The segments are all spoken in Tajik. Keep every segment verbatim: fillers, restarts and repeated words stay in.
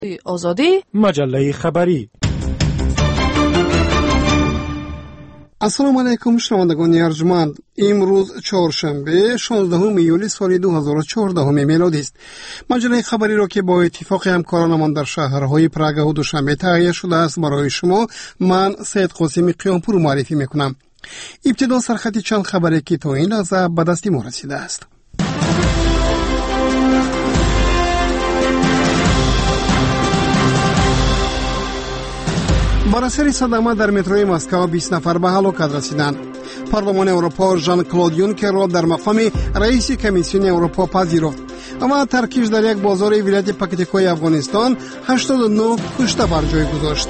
آزادی مجله خبری. السلام علیکم شنوندگان ارجمند. امروز چهارشنبه شانزدهم ایولی سال دو هزار و چهارده میلادی است. مجله خبری را که با اتفاق همکارانمان در شهرهای پراگ و دوشنبه تهیه شده است برای شما من سید قاسم قیامپور معرفی میکنم. ابتدا سرخط چند خبری که تا این لحظه به دست ما رسیده است. بر اثر صدمه در متروی مسکو بیست نفر به هلاکت رسیدند. پارلمان اروپا ژان کلود یونکر را در مقام رئیس کمیسیون اروپا پذیرفت. اما ترکیش در یک بازار ولایت پکتیکای افغانستان هشتاد و نه کشته بر جای گذاشت.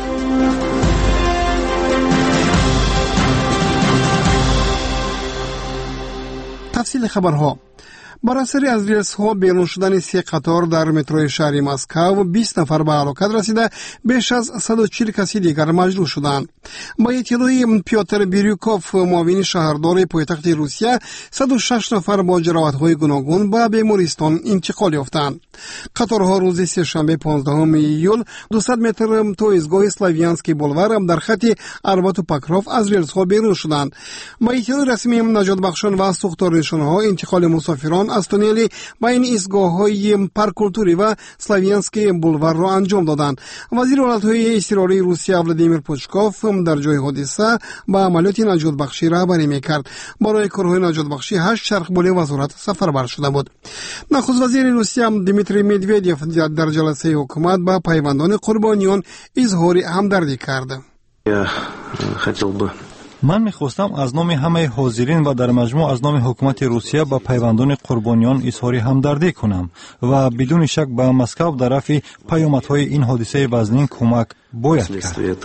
تفصیل خبرها. بر اثر از ریلز ها بیرون شدن سه قطار در متروی شهر مسکو بیست نفر به هلاکت رسیده، بیش از صد و چهل کسی دیگر مجروح شدند. با اطلاع پیوتر بیریوکوف معاون شهردار پایتخت روسیه، صد و شش نفر با جراحت‌های گوناگون به بیمارستان انتقال یافتند. قطارها روز سه‌شنبه پانزدهم ایول دویست متر تا ایستگاه اسلاویانسکی بولوار در خط اربات و پاکروف از ریلز ها بیرون شدند. با اطلاع رسمی نجات بخشان و سوختارنشان‌ها انتقال مسافران از تونل بین ایستگاه‌های پارکولتوری و اسلاویانسکی بولوار را انجام دادند. وزیر ولایت‌های اضطراری روسیه ولادیمیر پوچکوف در جای حادثه با عملیات نجات بخشی رهبری می‌کرد. برای کارهای نجات بخشی هشت چرخبول وزارت سفربر شده بود. نخست وزیر روسیه دیمیتری مدودیف در جلسه حکومت با پیوندان قربانیان اظهار همدردی کرد. من می‌خواستم از نام همه حاضرین و در مجموع از نام حکومت روسیه با پیوندان قربانیان اظهار همدردی کنم و بدون شک به مسکو در رفع پیامدهای این حادثه وزنین کمک باید کرد.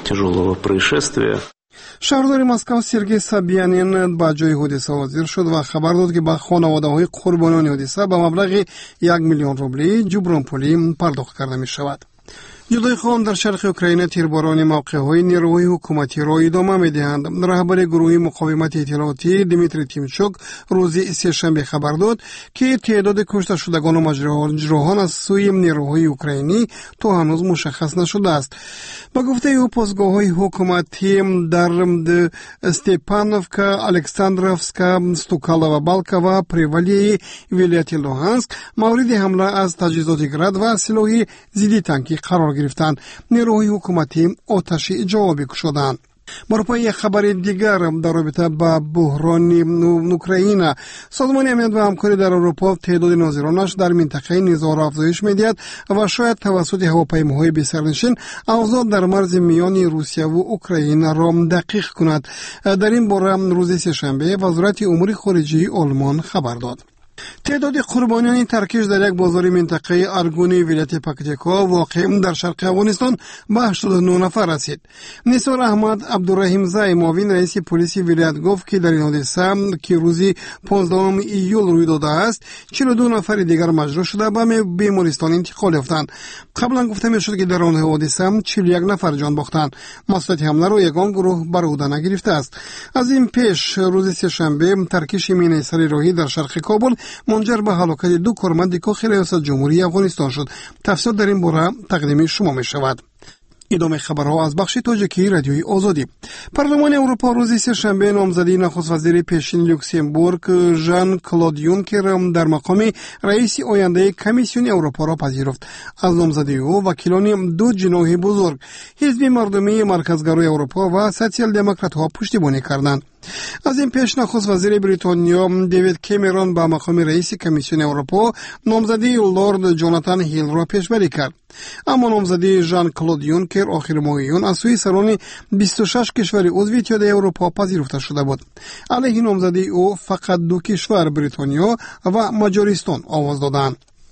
شهردار مسکو سرگئی سابیانین با جای حادثه حاضر شد و خبر داد که به خانواده‌های قربانیان حادثه به مبلغ یک میلیون روبلی جبران پولی پرداخت کرده می‌شود. جدای خان در شرق اوکراین تیرباران موقع‌های نیروهای حکومتی را ادامه می‌دهند. رهبر گروه مقاومت اطلاعاتی دیمیتری تیمچوک روز سه‌شنبه خبر داد که تعداد کشته شدگان و مجروحان از سوی نیروهای اوکراینی تا هنوز مشخص نشده است. با گفته او پاسگاه‌های حکومتی در استپانوفکا، الکساندروفسکا، ستوکالا و بالکا و پریوالی ولایت لوهانسک مورد حمله از تجهیزات گرد و سلاح ضد تانکی قرار گرفتند. نیروهای حکومتی آتش جوابی کشیدند. بر پای خبر دیگر در رابطه با بحران اوکراین، سازمان امنیت و همکاری در اروپا تعداد ناظرانش در منطقه نظار افزایش می‌دهد و شاید توسط هواپیماهای بی‌سرنشین اوضاع در مرز میان روسیه و اوکراین را دقیق کند. در این باره روز سه‌شنبه وزارت امور خارجه آلمان خبر داد. تعداد قربانیان ترکیش در یک بازار منطقه ارگونی ولایت پکتیکا واقع در شرق افغانستان به هشتاد و نه نفر رسید. نثار احمد عبدالرحیم زای معاون رئیس پلیس ولایت گفت که در این حادثه که روز پانزدهم ایول روی داده است چهل و دو نفر دیگر مجروح شده به بیمارستان انتقال یافتند. قبلا گفته میشد که در آن حادثه چهل و یک نفر جان باختند. مسئولیت حمله را یگان گروه بر عهده نگرفته است. از این پیش روز سه‌شنبه ترکیش مینای سر راهی در شرق کابل منجر به هلاکت دو کارمند کاخ ریاست جمهوری افغانستان شد. تفصیل در این باره تقدیم شما می شود. ادامه خبرها از بخش تاجیکی رادیوی آزادی. پارلمان اروپا روز سه‌شنبه نامزدی نخست وزیر پیشین لوکسمبورگ ژان کلود یونکر در مقام رئیس آینده کمیسیون اروپا را پذیرفت. از نامزدی او وکیلان دو جناح بزرگ، حزب مردمی مرکزگرای اروپا و سوسیال دموکرات ها پشتیبانی کردند. از این پیش نخست وزیر بریتانیا دیوید کامرون با مقام رئیس کمیسیون اروپا نامزدی لورد جوناتان هیل را پیشبری کرد. اما نامزدی ژان کلود یونکر آخر ماه یون از سوی سران بیست و شش کشور عضو اتحادیه اروپا پذیرفته شده بود. علیه نامزدی او فقط دو کشور بریتانیا و مجارستان آواز دادند.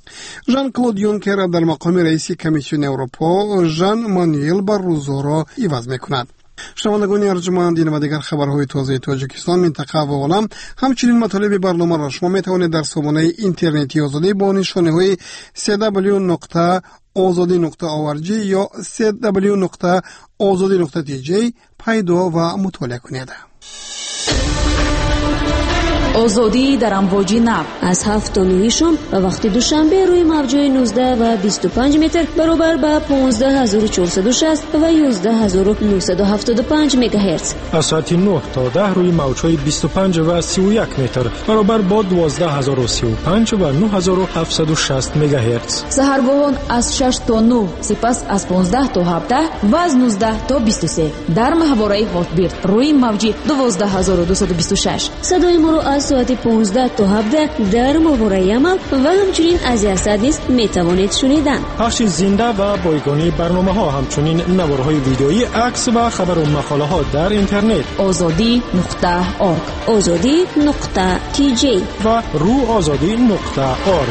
ژان کلود یونکر در مقام رئیس کمیسیون اروپا ژان مانوئل باروزو را عوض می‌کند. شنوندگان ارجمند، این و دیگر خبرهای تازه تاجیکستان، منطقه و عالم، همچنین مطالب برنامه را شما میتوانید در سامانه اینترنتی آزادی با نشانه سی دبلیو نقطه آزادی نقطه او ار جی یا سی دبلیو نقطه آزادی نقطه تی جی پیدا و مطالعه کنید. озодӣ дар амвоҷи нав аз ҳафт та нӯҳи шом ва вақти душанбе рӯи мавҷҳои нуздаҳ ва бисту панҷ метр баробар ба понздаҳ ҳазору чорсаду шаст ва ёздаҳ ҳазору нӯҳсаду ҳафтоду панҷ мегаҳерц. аз соати нӯҳ то даҳ рӯи мавҷҳои бисту панҷ ва сию як метр баробар бо дувоздаҳ ҳазору сию панҷ ва нӯҳ ҳазору ҳафтсаду шаст мегаҳерц. саҳаргоҳон аз шаш то нӯҳ, сипас аз понздаҳ то ҳабдаҳ ва аз нуздаҳ то бисту се. дар маҳвораи ҳотбирд рӯи мавҷи дувоздаҳ ҳазору дусаду бисту шаш. садои моро аз соати понздаҳ то ҳабдаҳ дар маҳвораи амал ва ҳамчунин аз ясад низ метавонед шунидан. пахши зинда ва бойгонии барномаҳо, ҳамчунин наворҳои видеоӣ, акс ва хабару мақолаҳо дар интернет озодӣ нуқта орг озодӣ нуқта ти ҷей ва рӯ озодӣ нуқта орг.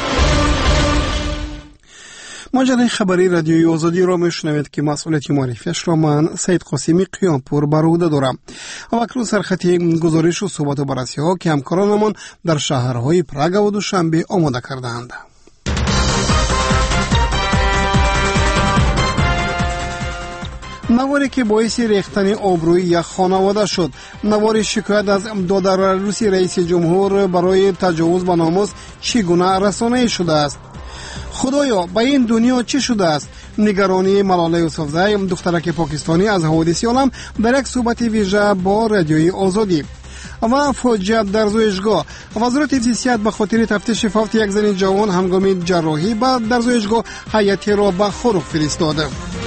маҷалаи хабари радиои озодиро мешунавед ки масъулияти маърифиашро ман саид қосими қиёнпур бар ӯҳда дорам. акнун сархати гузоришу суҳбату баррасиҳо ки ҳамкоронамон дар шаҳрҳои Прагаву Душанбе омода кардаанд. наворе ки боиси рехтани обрӯи як хонавода шуд. навори шикоят аз додаррасии раиси ҷумҳур барои таҷовуз ба номус чӣ гуна расонаӣ шудааст? худоё, ба ин дунё чӣ шудааст? нигаронии Малола Юсуфзай, духтараки покистонӣ аз ҳаводиси олам, дар як суҳбати вижа бо радиои Озодӣ. ва фоҷиа дар зоишгоҳ. вазорати зиҳсият ба хотири тафтиши фавти як зани ҷавон ҳангоми ҷарроҳӣ ба дар зоишгоҳ ҳайятеро ба хурух фиристод.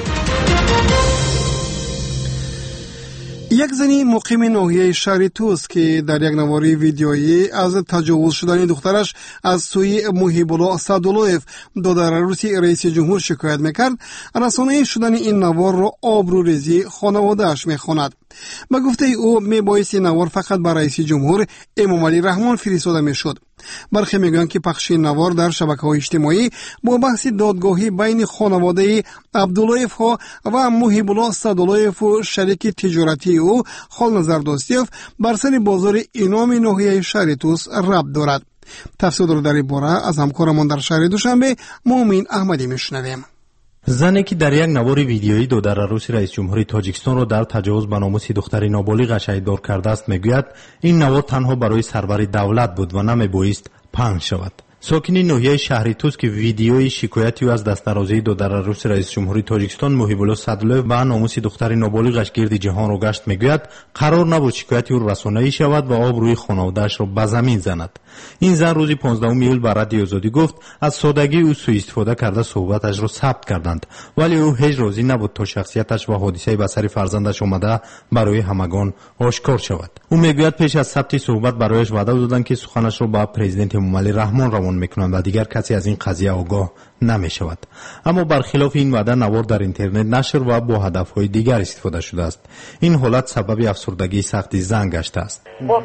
як зани муқими ноҳияи шаҳри Туз ки дар як навори видеоӣ аз таҷовуз шудани духтараш аз сӯи Муҳибулло Садуллоев, додараруси раиси ҷумҳур, шикоят мекард, расонаӣ шудани ин наворро обрӯрезии хонаводааш мехонад. ба гуфтаи ӯ, мебоисти навор фақат ба раиси ҷумҳур Эмомалӣ Раҳмон фиристода мешуд. бархе мегӯянд ки пахши навор дар шабакаҳои иҷтимоӣ бо баҳси додгоҳӣ байни хонаводаи Абдуллоевҳо ва Муҳибулло Садуллоеву шарики тиҷоратии ӯ Холназар Достиев бар сари бозори иноми ноҳияи шаҳри Туз рабт дорад. тафсилотро дар ин бора аз ҳамкорамон дар шаҳри Душанбе Муъмин Аҳмадӣ мешунавем. зане ки дар як навори видеои додараруси раисҷумҳури Тоҷикистонро дар таҷовуз ба номуси духтари ноболиғаш айбдор кардааст, мегӯяд ин навор танҳо барои сарвари давлат буд ва намебоист пахш шавад. сокини ноҳияи шаҳри Туз ки видеои шикояти ӯ аз дастдарозии додараруси раисҷумҳури Тоҷикистон Муҳибулло Садуллоев ба номуси духтари ноболиғаш гирди ҷаҳонро гашт, мегӯяд қарор набуд шикояти ӯ расонаӣ шавад ва обрӯи хонаводаашро ба замин занад. ин зан рӯзи понздаҳуми июл ба радиои Озодӣ гуфт аз содагии ӯ сӯистифода карда суҳбаташро сабт карданд, вале ӯ ҳеҷ розӣ набуд то шахсияташ ва ҳодисаи ба сари фарзандаш омада барои ҳамагон ошкор шавад. ӯ мегӯяд пеш аз сабти суҳбат барояш ваъда доданд ки суханашро ба президент Эмомалӣ Раҳмон равон мекунанд ва дигар касе аз ин қазия огоҳ намешавад. аммо бархилофи ин ваъда навор дар интернет нашр ва бо ҳадафҳои дигар истифода шудааст. ин ҳолат сабаби афсурдагии сахти зан гаштааст.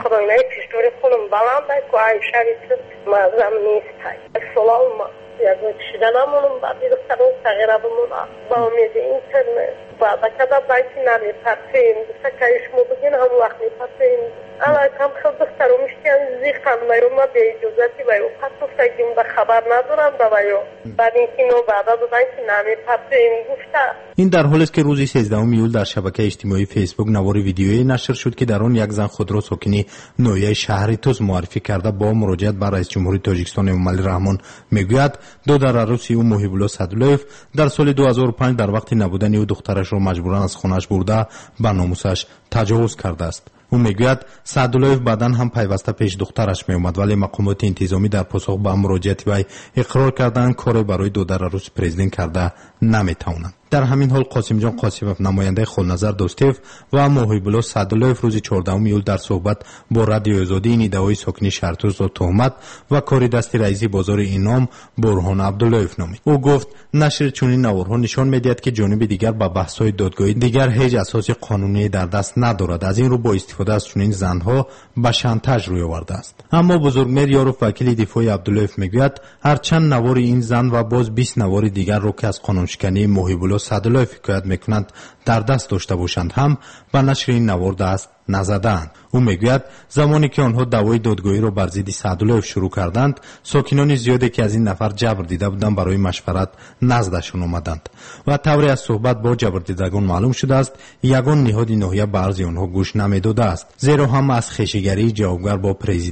баланд ку ай шаҳри Туз маъзам нест. солал ягон шиданамонум ба духтарон сағирабумон ба умеди интернет баъда када банки намепартоем гуфта ки шумо бигин ҳам вақт мепартоем алакам хел духтарум иштиан зиқан маёма беиҷозати ваё пас гуфтагим ба хабар надорам ба ваё баъд ин ки но баъда додан ки намепартоем гуфта. ин дар ҳолест ки рӯзи сездаҳуми июл дар шабакаи иҷтимоии фейсбук навори видеоие нашр шуд ки дар он як зан худро сокини ноҳияи шаҳри Туз муаррифӣ карда бо муроҷиат ба раисҷумҳури Тоҷикистон Эмомалӣ Раҳмон мегӯяд додараруси ӯ Муҳибулло Садуллоев дар соли ду ҳазору панҷ дар вақти набудани ӯ духтарашро маҷбуран аз хонааш бурда ба номусаш таҷовуз кардааст. ӯ мегӯяд Садуллоев баъдан ҳам пайваста пеш духтараш меомад, вале мақомоти интизомӣ дар посух ба муроҷиати вай иқрор карданд коре барои додараруси президент карда наметавонанд. дар ҳамин ҳол қосимҷон қосимов, намояндаи Холназар Достиев ва Муҳибулло Садуллоев рӯзи чордаҳуми июл дар суҳбат бо радиои Озодӣ ин иддаои сокини Шаҳртузро туҳмат ва кори дасти раиси бозори Инном Бурҳон Абдуллоев номид. ӯ гуфт нашри чунин наворҳо нишон медиҳад ки ҷониби дигар ба баҳсҳои додгоҳӣ дигар ҳеҷ асоси қонуние дар даст надорад. аз ин рӯ бо истифода аз чунин занҳо ба шантаж рӯй овардааст. аммо Бузургмер Ёров, вакили дифои Абдуллоев, мегӯяд ҳарчанд навори ин зан ва боз бист навори дигарро ки аз қонуншикании Муҳибулло Садуллоев ҳикоят мекунанд дар даст дошта бошанд, ҳам ба нашри ин навор даст назадаанд. ӯ мегӯяд замоне ки онҳо даъвои додгоҳиро бар зидди Садуллоев шурӯъ карданд, сокинони зиёде ки аз ин нафар ҷабр дида буданд барои машварат наздашон омаданд ва тавре аз суҳбат бо ҷабрдидагон маълум шудааст ягон ниҳоди ноҳия ба арзи онҳо гӯш намедодааст, зеро ҳам аз хешигарии ҷавобгар бо президент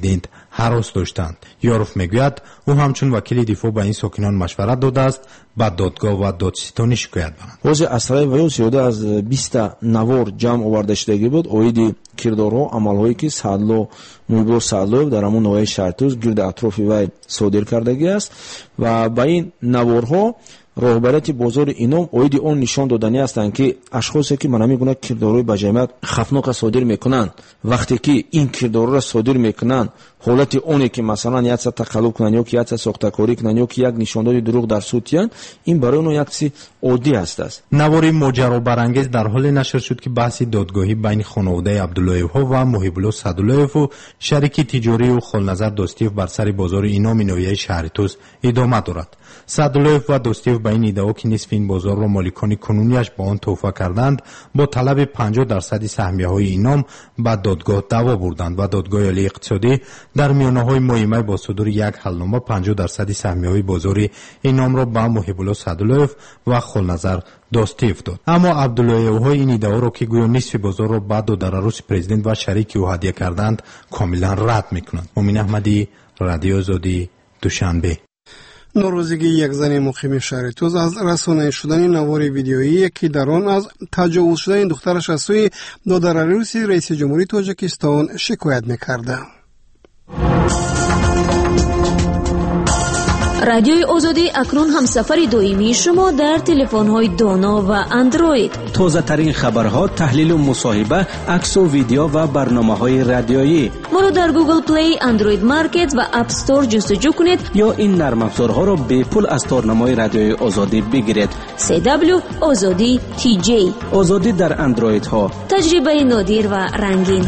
هراس داشتند. یاروف میگوید او همچون وکیل دفاع به این ساکنان مشورت داده است با دادگاه و دادستانی شکایت برند. واژه اسرای و یوسیوده از بیست نوار جمع آورده شدگی بود. اویدی کردارها عملهایی که سعدلو مویبلو سعدلو در همون نوای شرطوز گرد اطراف وی صادر کردگی است و با این نوارها راهبریت بازار اینام اویدی اون نشان دادنی هستند که اشخاصی که من میگونن کردارهای با جمعیت خفناک صادر میکنن وقتی که این کردارها را صادر میکنن حالت اونی که مثلا یک ساعت تقلب کنن یا که یک ساعت ساختکاری کنن یا که یک نشانداری دروغ در صوتیان این برای اون یک چیز عادی است. نواری ماجرا برانگیز در حال نشر شد که بحث دادگاهی بین خانواده عبداللهیف ها و محیبالله سعداللهیف و شریک تجاری و خالنظر دوستیف بر سر بازار اینام نویه شهر توس ادامه دارد. سعداللهیف و دوستیف به این ادعا که نصف این بازار را مالکان کنونیش با آن توفیق کردند با طلب پنجاه درصد سهمیه های اینام به دادگاه دعوا بردند و دادگاه عالی اقتصادی در میانه های مایمه با صدور یک حلنامه پنجاه درصد سهمیه های بازار اینام را به محیبالله سعداللهیف و خالنظر دوستیف داد. اما عبداللهیف ها این ادعا را که گویا نصف بازار را بعد و در عروس پرزیدنت و شریک او هدیه کردند کاملا رد میکنند. امین احمدی، رادیو آزادی، دوشنبه. نوروزگی یک زن مقیم شهر توز از رسانه شدن نوار ویدیویی که در آن از تجاوز شدن دخترش از سوی دادرعروس رئیس جمهوری تاجیکستان شکایت میکرده. رادیوی آزادی اکنون هم سفر دائمی شما در تلفن‌های دانا و اندروید. تازه ترین خبرها، تحلیل و مصاحبه، عکس و ویدیو و برنامه‌های رادیویی. ما رو در گوگل پلی، اندروید مارکت و اپ استور جستجو کنید یا این نرم افزارها رو به پول از تارنمای رادیوی آزادی بگیرید. سی دبلیو آزادی تی جی. آزادی در اندروید ها. تجربه نادر و رنگین.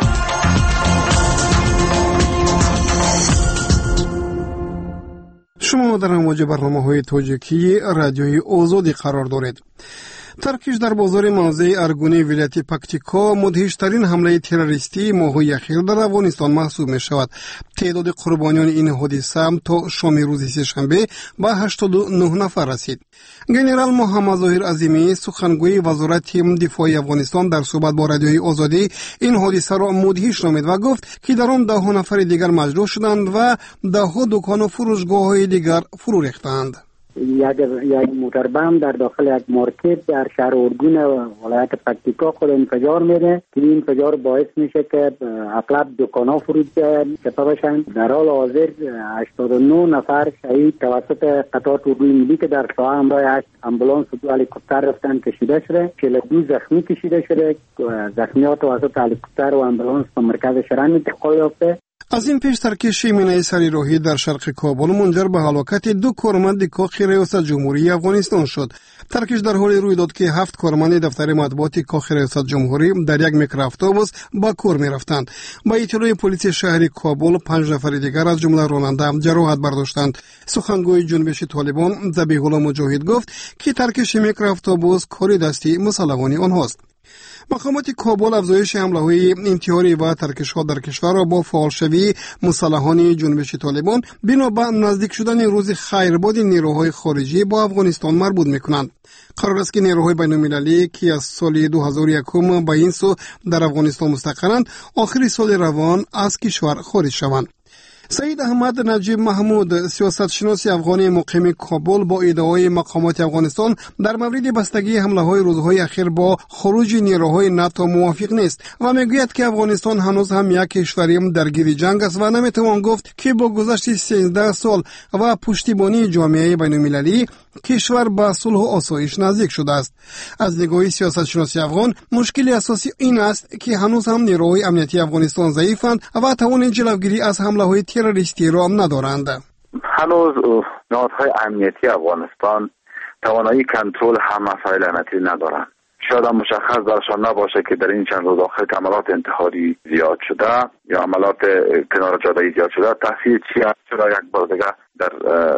شما در امواج برنامه‌های تاجیکی رادیوی آزادی قرار دارید. ترکیش در بازار موضع ارگونی ولایت پکتیکا مدهشترین حمله تروریستی ماه‌های اخیر در افغانستان محسوب می شود. تعداد قربانیان این حادثه تا شام روز سه‌شنبه به هشتاد و نه نفر رسید. گنرال محمد ظاهر عظیمی سخنگوی وزارت دفاع افغانستان در صحبت با رادیوی آزادی این حادثه را مدهش نامید و گفت که در آن ده نفر دیگر مجروح شدند و ده دکان و فروشگاه‌های دیگر فرو ریختند. یک یک موتر بم در داخل یک مارکت در شهر ارگون ولایت پکتیکا خود انفجار میده که این انفجار باعث میشه که اغلب دکان‌ها فرود چپه بشن. در حال حاضر هشتاد و نه نفر شهید توسط قطار توگوی ملی که در ساحه همراه هشت امبولانس و دو هلیکوپتر رفتن کشیده شده. چهل و دو زخمی کشیده شده. زخمیات توسط هلیکوپتر و امبولانس به مرکز شهر انتقال یافته. از این پیش ترکیش مینای سری راهی در شرق کابل منجر به هلاکت دو کارمند کاخ ریاست جمهوری افغانستان شد. ترکیش در حالی روی داد که هفت کارمند دفتر مطبوعات کاخ ریاست جمهوری در یک میکرواتوبوس با کار می‌رفتند. با اطلاع پلیس شهر کابل پنج نفر دیگر از جمله راننده جراحت برداشتند. سخنگوی جنبش طالبان ذبیح الله مجاهد گفت که ترکیش میکرواتوبوس کار دستی مسلحانه آنهاست. مقامات کابل افزایش حمله‌های انتحاری و ترکش‌ها در کشور را با فعالشوی مسلحان جنبش طالبان بنا به نزدیک شدن روز خیرباد نیروهای خارجی با افغانستان مربوط می‌کنند. قرار است که نیروهای بین‌المللی که از سال دو هزار و یک به این سو در افغانستان مستقرند آخر سال روان از کشور خارج شوند. سید احمد نجیب محمود سیاستشناس افغانی مقیم کابل با ادعای مقامات افغانستان در مورد بستگی حمله‌های روزهای اخیر با خروج نیروهای ناتو موافق نیست و میگوید که افغانستان هنوز هم یک کشوری درگیر جنگ است و نمیتوان گفت که با گذشت سیزده سال و پشتیبانی جامعه بین‌المللی کشور به صلح و آسایش نزدیک شده است. از نگاه سیاستشناسی افغان مشکل اساسی این است که هنوز هم نیروهای امنیتی افغانستان ضعیفند و توان جلوگیری از حمله‌های تروریستی را ندارند. هنوز نهادهای امنیتی افغانستان توانایی کنترل هم مسائل امنیتی ندارند. شاید هم مشخص درشان نباشه که در این چند روز آخر عملات انتحاری زیاد شده یا عملات کنار جاده زیاد شده. تاثیر چی است؟ چرا یک بار دیگه در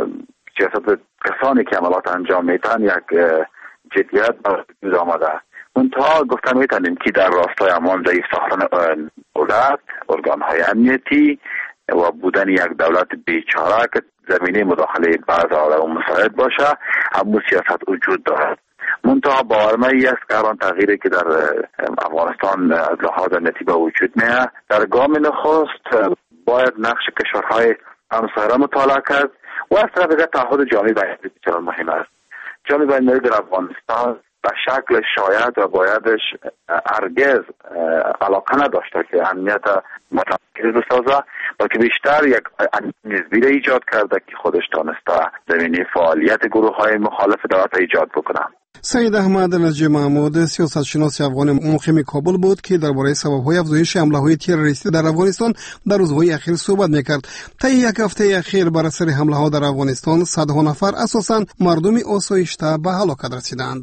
سیاست کسانی که عملات انجام میتن یک جدیت برد آمده. منتها گفتن میتونیم که در راستای امان ضعیف ساختن دولت، ارگانهای امنیتی و بودن یک دولت بیچاره که زمینه مداخله بعض آدم مساعد باشه، همون سیاست وجود دارد. منتها باورم است که الان تغییری که در افغانستان از لحاظ امنیتی به وجود میاد در گام نخست باید نقش کشورهای همسایه را مطالعه کرد و از طرف دیگر تعهد جامعه بین‌المللی بسیار مهم است. جامعه بین‌المللی در افغانستان به شکل شاید و بایدش هرگز علاقه نداشته که امنیت متمرکز بسازه، بلکه بیشتر یک نسبی را ایجاد کرده که خودش تانسته زمینه فعالیت گروه های مخالف دولت ایجاد بکنه. سید احمد نجی محمود سیاستشناس افغان مقیم کابل بود که درباره سبب‌های افزایش حمله‌های تروریستی در افغانستان در روزهای اخیر صحبت می‌کرد. طی یک هفته اخیر بر اثر حمله‌ها در افغانستان صدها نفر اساساً مردم آسایشته به هلاکت رسیدند.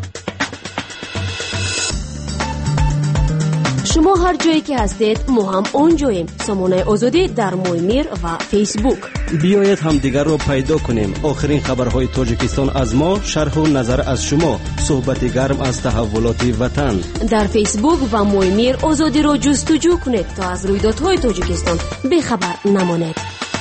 شما هر جایی که هستید ما هم اونجاییم. سامانه آزادی در مویمیر و فیسبوک. بیایید هم دیگر رو پیدا کنیم. آخرین خبرهای تاجیکستان از ما، شرح و نظر از شما، صحبت گرم از تحولات وطن. در فیسبوک و مویمیر آزادی رو جستجو کنید تا از رویدادهای تاجیکستان بخبر نمانید.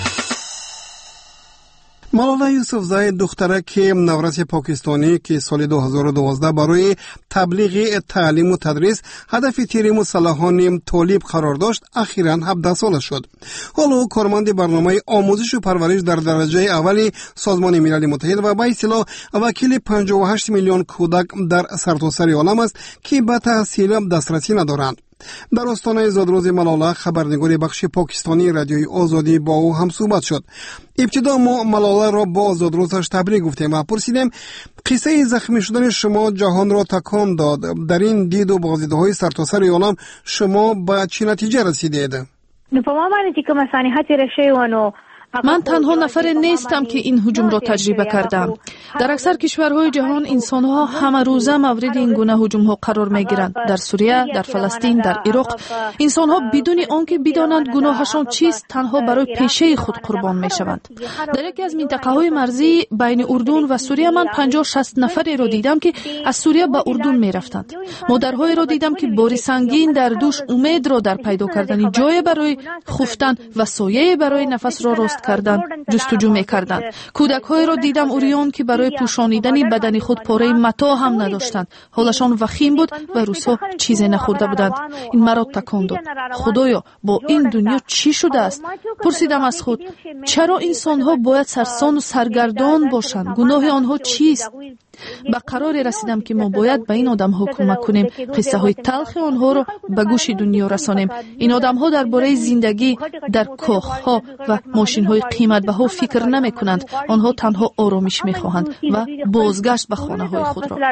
ملالا یوسفزای دخترک نورس پاکستانی که سال دو هزار و دوازده برای تبلیغ تعلیم و تدریس هدف تیر مسلحان طالب قرار داشت، اخیراً هفده ساله شد. حالا کارمند برنامه آموزش و پرورش در درجه اولی سازمان ملل متحد و به اصطلاح وکیل پنجاه و هشت میلیون کودک در سرتاسر عالم است که به تحصیل دسترسی ندارند. در آستانه زادروز ملالا خبرنگار بخش پاکستانی رادیوی آزادی با او هم صحبت شد. ابتدا ما ملالا را با زادروزش تبریک گفتیم و پرسیدیم قصه زخمی شدن شما جهان را تکان داد. در این دید و بازدیدهای سرتاسر عالم شما به چه نتیجه رسیدید؟ نو په ما باندې چې کومه صحنه تیره شوې وه نو من تنها نفر نیستم که این هجوم را تجربه کردم. در اکثر کشورهای جهان انسانها همه روزه مورد این گونه هجومها قرار میگیرند. در سوریه، در فلسطین، در عراق انسانها بدون آنکه بدانند گناهشان چیست تنها برای پیشه خود قربان میشوند. در یکی از منطقه‌های مرزی بین اردن و سوریه من پنجاه شصت نفری را دیدم که از سوریه به اردن میرفتند. مادرهایی را دیدم که باری سنگین در دوش امید را در پیدا کردن جای برای خفتن و سایه برای نفس را راست کردن جستجو می‌کردند. کودک‌های را دیدم اوریان که برای پوشانیدن بدن خود پاره متا هم نداشتند. حالشان وخیم بود و روزها چیزی نخورده بودند. این مرا تکان داد. خدایا با این دنیا چی شده است؟ پرسیدم از خود چرا انسان‌ها باید سرسان و سرگردان باشند؟ گناه آنها چیست؟ به قرار رسیدم که ما باید به این آدم‌ها کمک کنیم، قصه های تلخ آنها را به گوش دنیا رسانیم. این آدم‌ها درباره زندگی در کاخ‌ها و ماشین‌های قیمت‌بها فکر نمی‌کنند. آنها تنها آرامش می‌خواهند و بازگشت به خانه‌های خود را.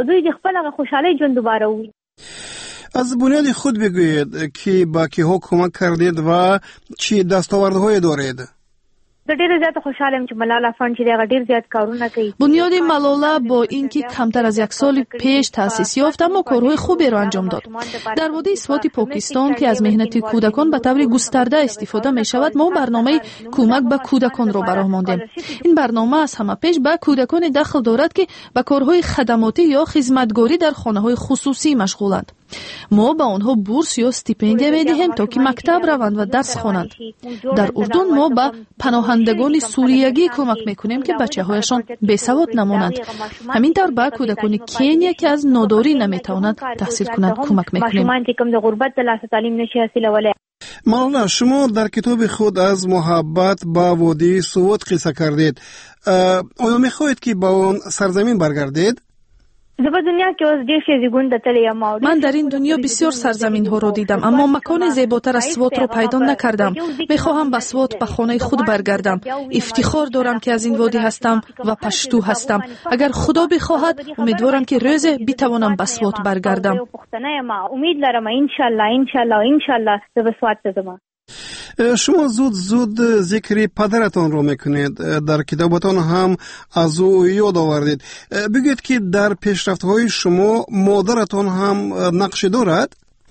از بنیاد خود بگویید که با کی‌ها کمک کردید و چی دستاوردهای دارید؟ ډېر زیات خوشحالم چې ملالا فند چې دغه ډېر زیات کارونه کوي. بنیاد ملالا با اینکه کمتر از یک سال پیش تأسیس یافت اما کارهای خوبی را انجام داد. در وادی اسوات پاکستان که از مهنت کودکان به طور گسترده استفاده می شود، ما برنامه کمک به کودکان را براه ماندیم. این برنامه از همه پیش به کودکان دخل دارد که به کارهای خدماتی یا خدمتگاری در خانه‌های خصوصی مشغولند. ما به آنها بورس یا استیپندیه می دهیم تا که مکتب روند و درس خوانند. در اردن ما به پناهندگان سوریگی کمک میکنیم که بچه هایشان بیسواد نمانند. همینطور به کودکان کنیا که از ناداری نمیتوانند تحصیل کنند کمک میکنیم. مولانا شما در کتاب خود از محبت با وادی سوات قصه کردید. آیا میخواهید که با آن سرزمین برگردید؟ من در این دنیا بسیار سرزمین ها را دیدم اما مکان زیباتر از سوات را پیدا نکردم. میخواهم به سوات به خانه خود برگردم. افتخار دارم که از این وادی هستم و پشتو هستم. اگر خدا بخواهد امیدوارم که روز بتوانم به سوات برگردم. امید دارم ان شاء الله ان شاء الله ان شاء الله به سوات برم. شما زود زود ذکر پدرتان رو میکنید، در کتابتان هم از او یاد آوردید. بگید که در پیشرفت‌های شما مادرتان هم نقش دارد؟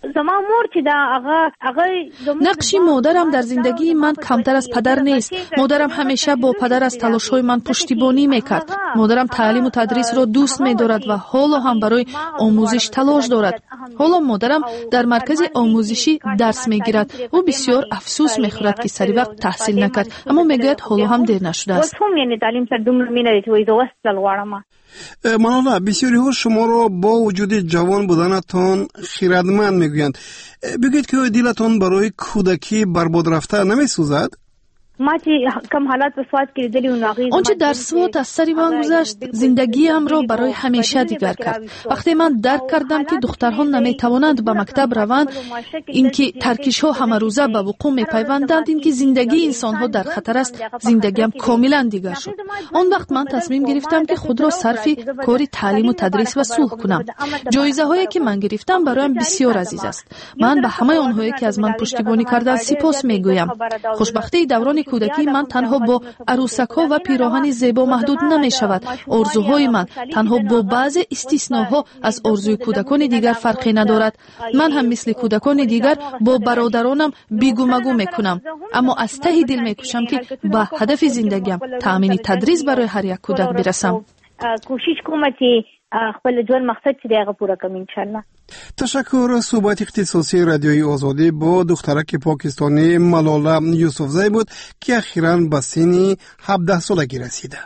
نقشی مادرم در زندگی من کمتر از پدر نیست. مادرم همیشه با پدر از تلاش‌های من پشتیبانی میکرد. مادرم تعلیم و تدریس را دوست می‌دارد و حالا هم برای آموزش تلاش دارد. حالا مادرم در مرکز آموزشی درس میگیرد. او بسیار افسوس میخورد که سری وقت تحصیل نکرد، اما میگوید حالا هم دیر نشده است. مالالا بسیاری ها شما را با وجود جوان بودنتان خیرتمند میگویند. بگید که دلتان برای کودکی برباد رفته نمی سوزد؟ ما چې کم حالات په سواد کې لیدلي و ناغي آنچه در سواد از سری من گذشت زندگیم را برای همیشه دیگر کرد. وقتی من درک کردم که دخترها نمیتوانند به مکتب روند، اینکه ترکش ها همه روزه به وقوع میپیوندند، اینکه زندگی انسان ها در خطر است، زندگیم کاملا دیگر شد. آن وقت من تصمیم گرفتم که خود را صرف کار تعلیم و تدریس و صلح کنم. جایزه هایی که من گرفتم برایم بسیار عزیز است. من به همه آنهایی که از من پشتیبانی کردند سپاس میگویم. خوشبختی دوران کودکی من تنها با عروسک‌ها و پیراهن زیبا محدود نمی شود. آرزوهای من تنها با بعض استثناها از آرزوی کودکان دیگر فرقی ندارد. من هم مثل کودکان دیگر با برادرانم بیگو مگو میکنم، اما از ته دل میکوشم که به هدف زندگیم تامین تدریس برای هر یک کودک برسم. کوشش کوم چې خپل ژوند مقصد چې دغه پوره کوم ان شاء الله. تشکر. صحبت اختصاصی رادیوی آزادی با دخترک پاکستانی ملالا یوسفزی بود که اخیراً به سن هفده سالگی رسیده.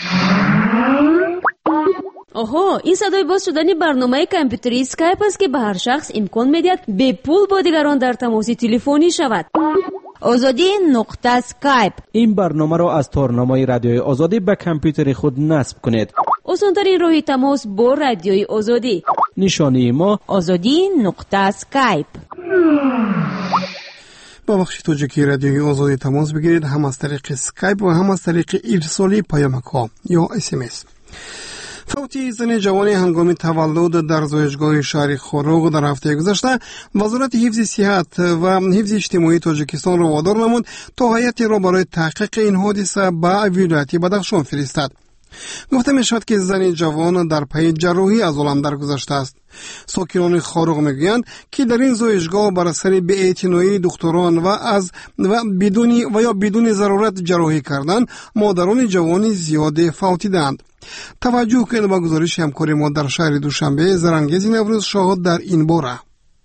آها، این صدای باز شدن برنامه کامپیوتری اسکایپ است که به هر شخص امکان میدهد به پول با دیگران در تماس تلفنی شود. آزادی نقطه اسکایپ. این برنامه را از تارنمای رادیوی آزادی به کامپیوتر خود نصب کنید. آسان‌ترین راه تماس با رادیوی آزادی. نشانی ما آزادی نقطه اسکایپ. با بخش توجیکی رادیوی آزادی تماس بگیرید، هم از طریق اسکایپ و هم از طریق ارسال پیامک ها یا اس ام اس. فوت زن جوان هنگام تولد در زایشگاه شهر خوروغ در هفته گذشته، وزارت حفظ صحت و حفظ اجتماعی تاجیکستان را وادار نمود تا هیئتی را برای تحقیق این حادثه به ولایت بدخشان فرستد. گفته می شود که زن جوان در پی جراحی از عالم درگذشته است. ساکنان خوروغ میگویند که در این زایشگاه بر اثر بی‌اعتنایی دکتران و از و بدون و یا بدون ضرورت جراحی کردن مادران جوانی زیاد فوتیدند. توجه کنید به گزارش همکار ما در شهر دوشنبه زرنگیز نوروز شاهد در این باره.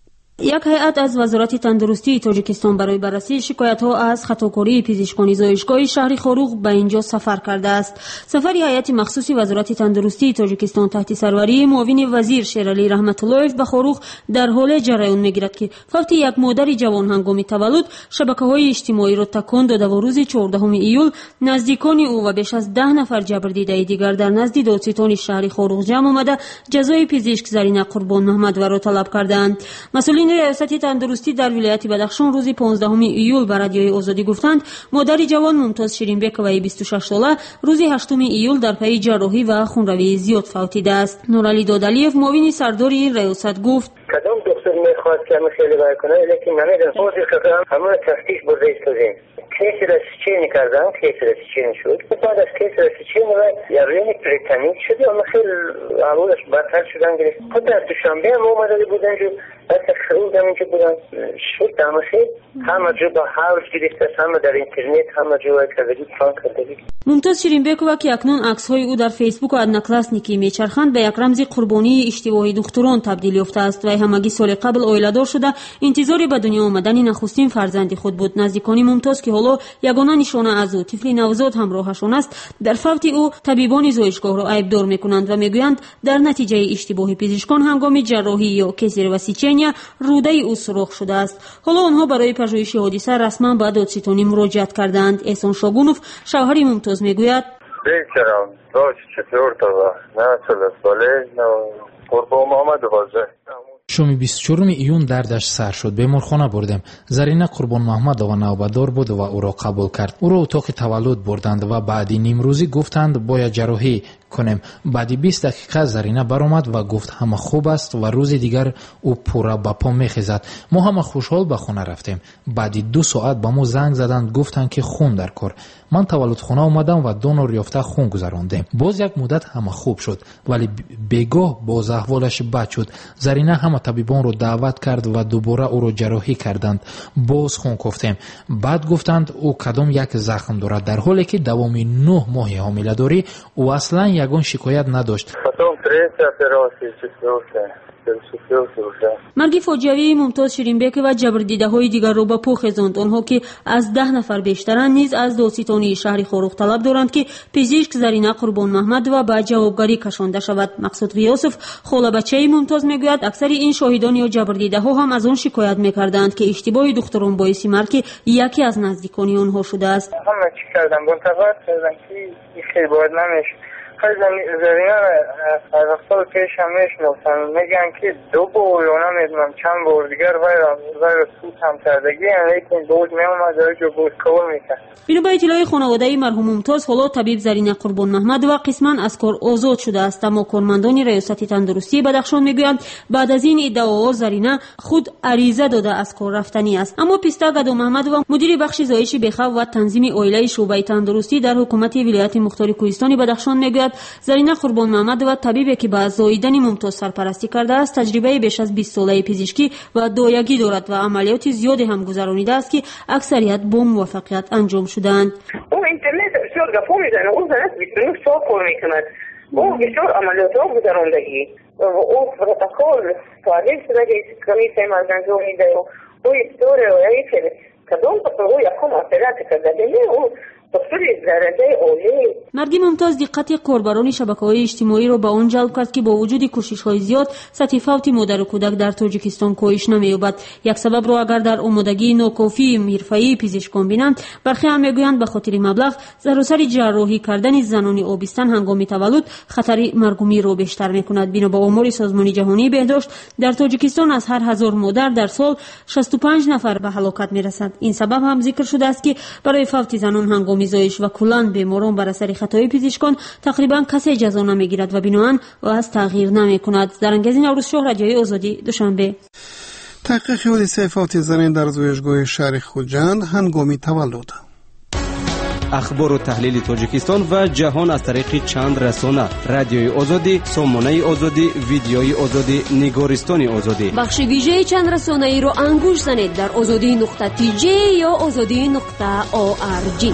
یک هیئت از وزارت تندرستی تاجیکستان برای بررسی شکایت‌ها از خطاکاری پزشکان زایشگاه شهر خوروغ به اینجا سفر کرده است. سفر هیئت مخصوص وزارت تندرستی تاجیکستان تحت سروری معاون وزیر شیرعلی رحمت اللهیف به خوروغ در حال جریان می‌گیرد که فوت یک مادر جوان هنگام تولد شبکه‌های اجتماعی را تکان داده و روز چهاردهم ایول نزدیکان او و بیش از ده نفر جبردیده دیگر در نزد دادستان شهر خوروغ جمع آمده جزای پزشک زرینه قربان محمد را طلب کردند. مسئولین ریاست تندرستی در ولایت بدخشان روز پانزدهم ایول به رادیوی آزادی گفتند مادر جوان ممتاز شیرینبکوی بیست و شش ساله روز هشتم ایول در پی جراحی و خونروی زیاد فوتیده است. نورعلی دادعلیف معاون سردار این ریاست گفت کدام دکتر میخواد که همه خیلی باید کنه لیکن نمیدونم خودی خودم همه تفتیش برده ایستادیم کیس رسیچینی کردم کیس رسیچینی شد بعد از کیس رسیچینی و یارینی پریتانیک شدی اما خیلی عوضش بدتر شدن گرفت خود در دوشنبه هم اومده بودن جو بعد خروج هم اینجا بودن شد همه خیلی همه جو با حوش گرفت همه در اینترنت همه جو باید کردگی پلان کردگی. ممتاز شیرینبکوه که اکنون عکس‌های او در فیسبوک و ادناکلاسنیکی میچرخند به یک رمز قربانی اشتباه دکتران تبدیل یافته است و همگی سال قبل اویله‌دار شده انتظار به دنیا آمدن نخستین فرزند خود بود. نزدیکان ممتاز که حالا یگانه نشانه از او طفل نوزاد همراهشان است در فوت او طبیبان زایشگاه را عیبدار میکنند و میگویند در نتیجه اشتباه پزشکان هنگام جراحی یا کسر وسیچینیا روده او سوراخ شده است. حالا آنها برای پژوهش حادثه رسما به دادستانی مراجعت کردند. احسان شاگونوف شوهر ممتاز میگوید بیچارم داشت چطور تا نه چند ساله نه قربان محمد بازه شومی بیست و چهارم ایون دردش سر شد. بیمارخانه بردیم. زرینه قربان محمد و نوبتدار بود و او را قبول کرد. او را اتاق تولد بردند و بعدی نیم روزی گفتند باید جراحی کنیم. بعدی بیست دقیقه زرینه برآمد و گفت همه خوب است و روز دیگر او پورا با پا میخیزد. ما همه خوشحال به خانه رفتیم. بعدی دو ساعت به ما زنگ زدند گفتند که خون در کار. من تولد خانه اومدم و دونور یافته خون گذراندیم. باز یک مدت همه خوب شد ولی بیگاه باز احوالش بد شد. زرینه همه طبیبان رو دعوت کرد و دوباره او رو جراحی کردند. باز خون کوفتیم. بعد گفتند او کدام یک زخم دارد در حالی که دوام نه ماه حامله داری او اصلا یگان شکایت نداشت. کدام تریس اپراسی چطور مرگ فاجعه‌ای ممتاز شیرینبک و جبردیده‌های دیگر را به پا خزاند. آنها که از ده نفر بیشترند نیز از دادستانی شهر خاروخ طلب دارند که پزشک زرینه قربان محمد و به جوابگاری کشانده شود. مقصود غیاسف خاله بچه ممتاز میگوید اکثر این شاهدان یا جبردیده‌ها هم از آن شکایت میکردند که اشتباه دختران باعث مرگ یکی از نزدیکان آنها شده است. همه چی کردم منتظر کردم که این خیلی باید نمیشه. خیلی زرینه از اصلا پیش هم میشنوستن میگن که دو بار یا نمیدونم چند بار دیگر وی را سود هم کردگی لیکن بود میامد داره جو بود کار میکرد. بینو به اطلاع خانواده مرحوم ممتاز حالا طبیب زرینه قربان محمد و قسما از کار آزاد شده است، اما کارمندان ریاست تندرستی بدخشان میگویند بعد از این ادعاها زرینه خود عریضه داده از کار رفتنی است. اما پیستا گدو محمد و مدیر بخش زایش بخو و تنظیم عائله شعبه تندرستی در حکومت ولایت مختار کوهستان بدخشان میگوید زرینه قربان محمد و طبیبی که با زاییدن ممتاز سرپرستی کرده است تجربه بیش از بیست ساله پزشکی و دایگی دارد و عملیات زیادی هم گذرانیده است که اکثریت با موفقیت انجام شدند. او اینترنت بسیار گپا میزنه، او زنه بیست و نه ساعت کار میکند، او بسیار عملیات ها گذراندگی او پروتکل تعدیل شده کمی سیم از انجام میده و او استوره و یکی که کدام پس او یکم اثرات کرده او مرگ ممتاز دقت کاربران شبکه‌های اجتماعی را به آن جلب کرد که با وجود کوشش‌های زیاد سطح فوت مادر و کودک در تاجیکستان کاهش نمی‌یابد. یک سبب را اگر در آمادگی ناکافی حرفه‌ای پزشکان بینند، برخی هم میگویند به خاطر مبلغ سراسر جراحی کردن زنان آبستن هنگام تولد خطر مرگومی را بیشتر می‌کند. بنا به آمار سازمان جهانی بهداشت در تاجیکستان از هر هزار مادر در سال شصت و پنج نفر به هلاکت می‌رسند. این سبب هم ذکر شده است که برای فوت زنان هنگام زایش و کلان بیماران بر اثر خطای پزشکان تقریبا کسی جزا نمیگیرد و بنابراین و از تغییر نمی کند. در انگیزه نوروز شاه رادیوی آزادی دوشنبه. تحقیق حادثه فوت زنان در زایشگاه شهر خوجند هنگام تولد. اخبار و تحلیل تاجیکستان و جهان از طریق چند رسانه: رادیوی آزادی، سامانه آزادی، ویدیوی آزادی، نگارستان آزادی. بخش ویژه چند رسانه ای رو انگوش زنید در آزادی نقطه تی جی یا آزادی نقطه او آر جی.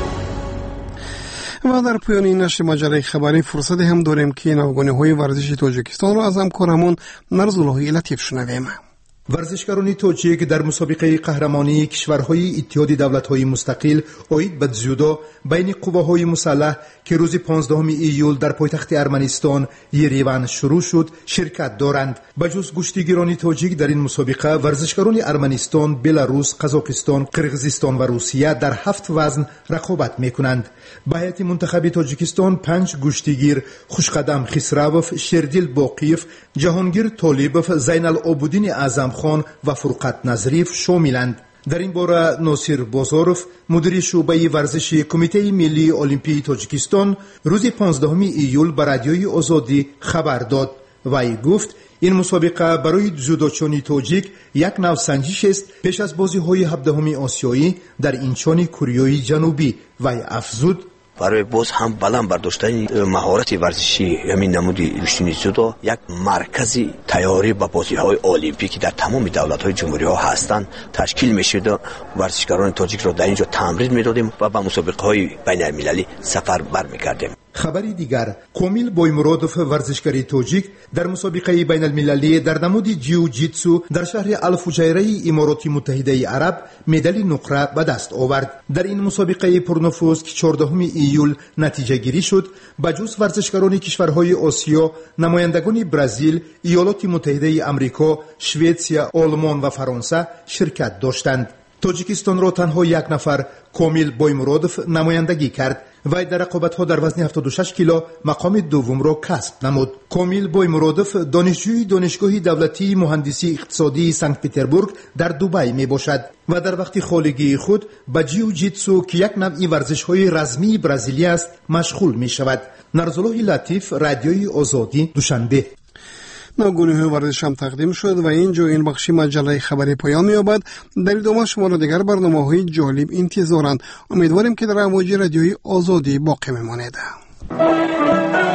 و در پایان این نشر مجله خبری فرصت هم داریم که نوگانی‌های ورزشی تاجیکستان را از همکارمون نرزالله لطیف شنویم. ورزشکاران تاجیک در مسابقه قهرمانی کشورهای اتحاد دولت‌های مستقل اوید به جودو بین قواهای مسلح که روز پانزدهم ایول در پایتخت ارمنستان یریون شروع شد شرکت دارند. بجز کشتیگیران تاجیک در این مسابقه ورزشکاران ارمنستان، بلاروس، قزاقستان، قرقیزستان و روسیه در هفت وزن رقابت می‌کنند. به هیئت منتخب تاجیکستان پنج کشتیگیر خوشقدم خسروف، شردیل باقیف، جهانگیر طالبوف، زین العابدین اعظم خان و فرقت نظریف شاملند. در این باره ناصر بازاروف مدیر شعبه ورزشی کمیته ملی المپی تاجیکستان روز پانزدهم ایول به رادیوی آزادی خبر داد. وی گفت این مسابقه برای جودوچان تاجیک یک نوسنجش است پیش از بازی‌های هفدهم آسیایی در اینچان کره جنوبی. وی افزود برای باز هم بلند برداشتن مهارت ورزشی همین نمودی کشتی جودو یک مرکزی تیاری به بازی‌های المپیکی در تمام دولت‌های جمهوری‌ها هستند تشکیل می‌شد و ورزشکاران تاجیک را در اینجا تمرین می‌دادیم و به مسابقه‌های بین‌المللی سفر برمی‌کردیم. خبری دیگر: کامیل بایمرودوف ورزشکار تاجیک در مسابقه بین المللی در نمود جیو جیتسو در شهر الفجیره امارات متحده عرب مدال نقره به دست آورد. در این مسابقه پرنفوذ که چهاردهم ایول نتیجه گیری شد، بجز ورزشکاران کشورهای آسیا، نمایندگان برزیل، ایالات متحده آمریکا، سوئیسریا، آلمان و فرانسه شرکت داشتند. تاجیکستان را تنها یک نفر، کامیل بایمرودوف، نمایندگی کرد. وی در رقابت‌ها در وزن هفتاد و شش کیلو مقام دوم را کسب نمود. کامیل بایمرودوف دانشجوی دانشگاه دولتی مهندسی اقتصادی سنت پترزبورگ در دبی می باشد و در وقت خالگی خود به جیو جیتسو که یک نوع ورزش‌های رسمی برزیلی است مشغول می شود. نرزالله لطیف، رادیوی آزادی، دوشنبه. نوگانی‌های ورزش هم تقدیم شد و اینجا این بخشی مجله خبری پایان می‌یابد. در ادامه شما را دیگر برنامه‌های جالب انتظارند. امیدواریم که در امواج رادیوی آزادی باقی بمانید.